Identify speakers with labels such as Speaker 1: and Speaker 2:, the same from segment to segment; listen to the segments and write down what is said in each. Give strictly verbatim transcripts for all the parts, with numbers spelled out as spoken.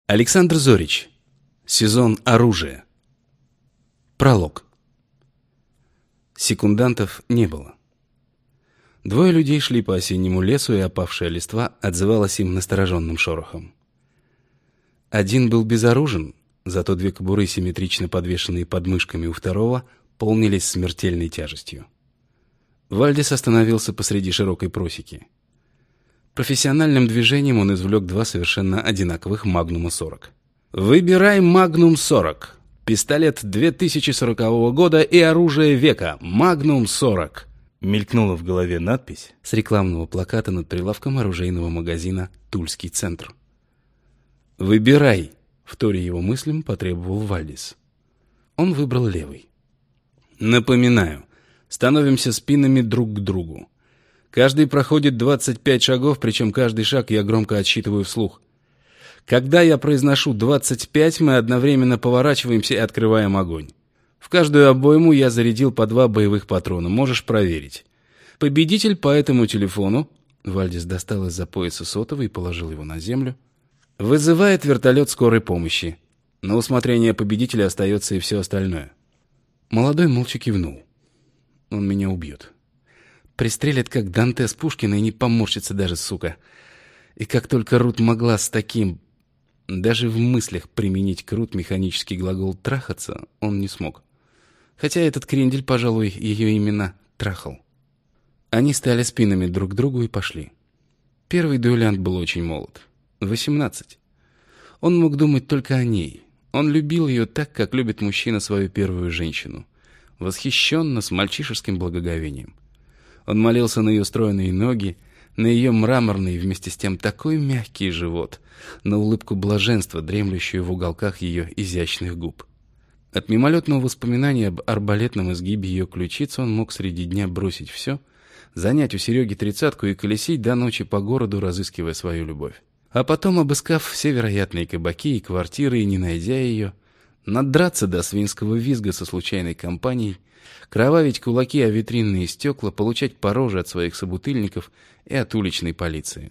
Speaker 1: Александр Зорич. Сезон оружия. Пролог. Секундантов не было. Двое людей шли по осеннему лесу, и опавшая листва отзывалась им настороженным шорохом. Один был безоружен, зато две кобуры, симметрично подвешенные под мышками у второго, полнились смертельной тяжестью. Вальдес остановился посреди широкой просеки. Профессиональным движением он извлек два совершенно одинаковых Магнума сорок. «Выбирай Магнум сорок. Пистолет две тысячи сорокового года и оружие века. Магнум сорок». Мелькнула в голове надпись с рекламного плаката над прилавком оружейного магазина «Тульский центр». «Выбирай», — вторя его мыслям, потребовал Вальдес. Он выбрал левый. «Напоминаю, становимся спинами друг к другу. Каждый проходит двадцать пять шагов, причем каждый шаг я громко отсчитываю вслух. Когда я произношу двадцать пять, мы одновременно поворачиваемся и открываем огонь. В каждую обойму я зарядил по два боевых патрона, можешь проверить. Победитель по этому телефону...» Вальдес достал из-за пояса сотовый и положил его на землю. «Вызывает вертолет скорой помощи. На усмотрение победителя остается и все остальное». Молодой молча кивнул. «Он меня убьет. Пристрелят, как Дантес Пушкина, и не поморщится даже, сука. И как только Рут могла с таким... Даже в мыслях применить к Рут механический глагол «трахаться» он не смог. Хотя этот крендель, пожалуй, ее именно трахал. Они стали спинами друг к другу и пошли. Первый дуэлянт был очень молод. восемнадцать. Он мог думать только о ней. Он любил ее так, как любит мужчина свою первую женщину. Восхищенно, с мальчишеским благоговением. Он молился на ее стройные ноги, на ее мраморный, вместе с тем такой мягкий живот, на улыбку блаженства, дремлющую в уголках ее изящных губ. От мимолетного воспоминания об арбалетном изгибе ее ключиц он мог среди дня бросить все, занять у Сереги тридцатку и колесить до ночи по городу, разыскивая свою любовь. А потом, обыскав все вероятные кабаки и квартиры и не найдя ее, надраться до свинского визга со случайной компанией, кровавить кулаки о витринные стекла, получать по роже от своих собутыльников и от уличной полиции.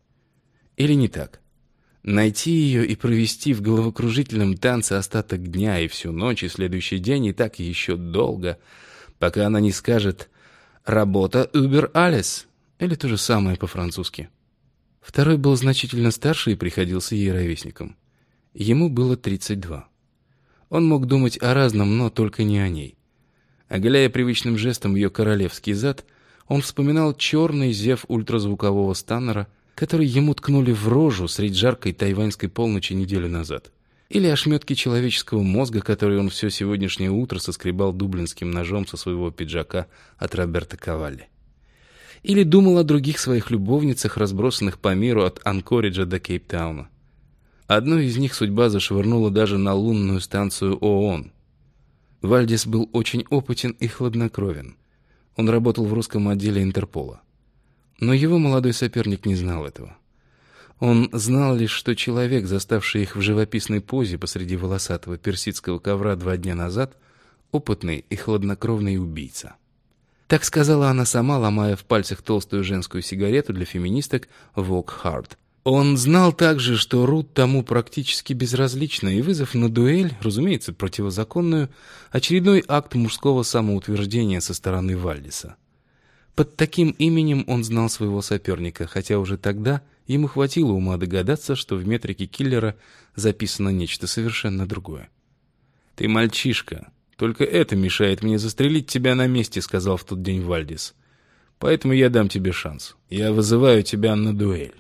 Speaker 1: Или не так. Найти ее и провести в головокружительном танце остаток дня и всю ночь, и следующий день, и так еще долго, пока она не скажет «работа über alles» или то же самое по-французски. Второй был значительно старше и приходился ей ровесником. Ему было тридцать два. Он мог думать о разном, но только не о ней. Оголяя привычным жестом ее королевский зад, он вспоминал черный зев ультразвукового станнера, который ему ткнули в рожу средь жаркой тайваньской полночи неделю назад. Или ошметки человеческого мозга, которые он все сегодняшнее утро соскребал дублинским ножом со своего пиджака от Роберто Кавалли. Или думал о других своих любовницах, разбросанных по миру от Анкориджа до Кейптауна. Одну из них судьба зашвырнула даже на лунную станцию ООН. Вальдес был очень опытен и хладнокровен. Он работал в русском отделе Интерпола. Но его молодой соперник не знал этого. Он знал лишь, что человек, заставший их в живописной позе посреди волосатого персидского ковра два дня назад, опытный и хладнокровный убийца. Так сказала она сама, ломая в пальцах толстую женскую сигарету для феминисток «Walk Hard». Он знал также, что Рут тому практически безразлична, и вызов на дуэль, разумеется, противозаконную, очередной акт мужского самоутверждения со стороны Вальдеса. Под таким именем он знал своего соперника, хотя уже тогда ему хватило ума догадаться, что в метрике киллера записано нечто совершенно другое. «Ты мальчишка, только это мешает мне застрелить тебя на месте», — сказал в тот день Вальдес. «Поэтому я дам тебе шанс. Я вызываю тебя на дуэль».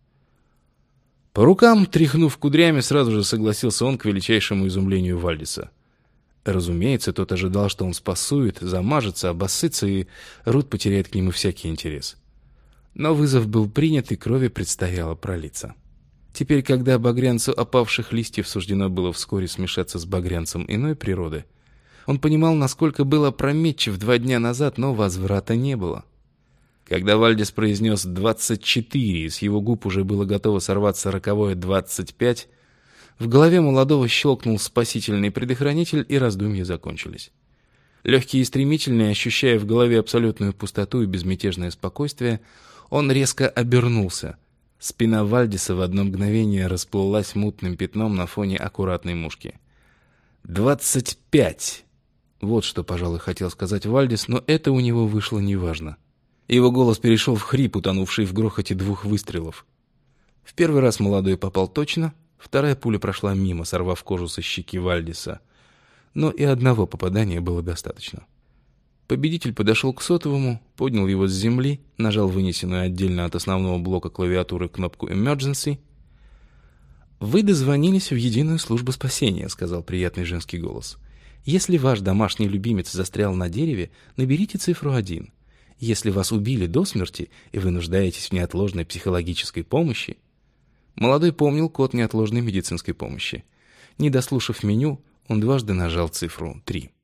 Speaker 1: По рукам, тряхнув кудрями, сразу же согласился он к величайшему изумлению Вальдеса. Разумеется, тот ожидал, что он спасует, замажется, обоссытся, и Рут потеряет к нему всякий интерес. Но вызов был принят, и крови предстояло пролиться. Теперь, когда багрянцу опавших листьев суждено было вскоре смешаться с багрянцем иной природы, он понимал, насколько был опрометчив два дня назад, но возврата не было. Когда Вальдес произнес «двадцать четыре», и с его губ уже было готово сорваться роковое «двадцать пять», в голове молодого щелкнул спасительный предохранитель, и раздумья закончились. Легкий и стремительный, ощущая в голове абсолютную пустоту и безмятежное спокойствие, он резко обернулся. Спина Вальдиса в одно мгновение расплылась мутным пятном на фоне аккуратной мушки. «Двадцать пять!» Вот что, пожалуй, хотел сказать Вальдис, но это у него вышло неважно. Его голос перешел в хрип, утонувший в грохоте двух выстрелов. В первый раз молодой попал точно, вторая пуля прошла мимо, сорвав кожу со щеки Вальдиса. Но и одного попадания было достаточно. Победитель подошел к сотовому, поднял его с земли, нажал вынесенную отдельно от основного блока клавиатуры кнопку «Emergency». «Вы дозвонились в единую службу спасения», — сказал приятный женский голос. «Если ваш домашний любимец застрял на дереве, наберите цифру один. Если вас убили до смерти и вы нуждаетесь в неотложной психологической помощи...» Молодой помнил код неотложной медицинской помощи. Не дослушав меню, он дважды нажал цифру три.